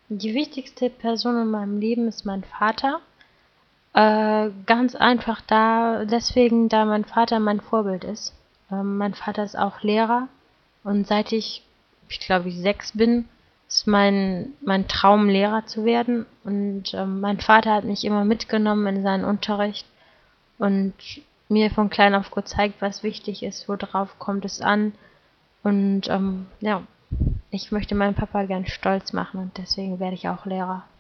Die wichtigste Person in meinem Leben ist mein Vater. Ganz einfach deswegen, da mein Vater mein Vorbild ist. Mein Vater ist auch Lehrer und seit ich glaube, ich 6 bin, ist mein Traum, Lehrer zu werden. Und mein Vater hat mich immer mitgenommen in seinen Unterricht und mir von klein auf gezeigt, was wichtig ist, worauf kommt es an. Und ja, ich möchte meinen Papa gern stolz machen und deswegen werde ich auch Lehrer.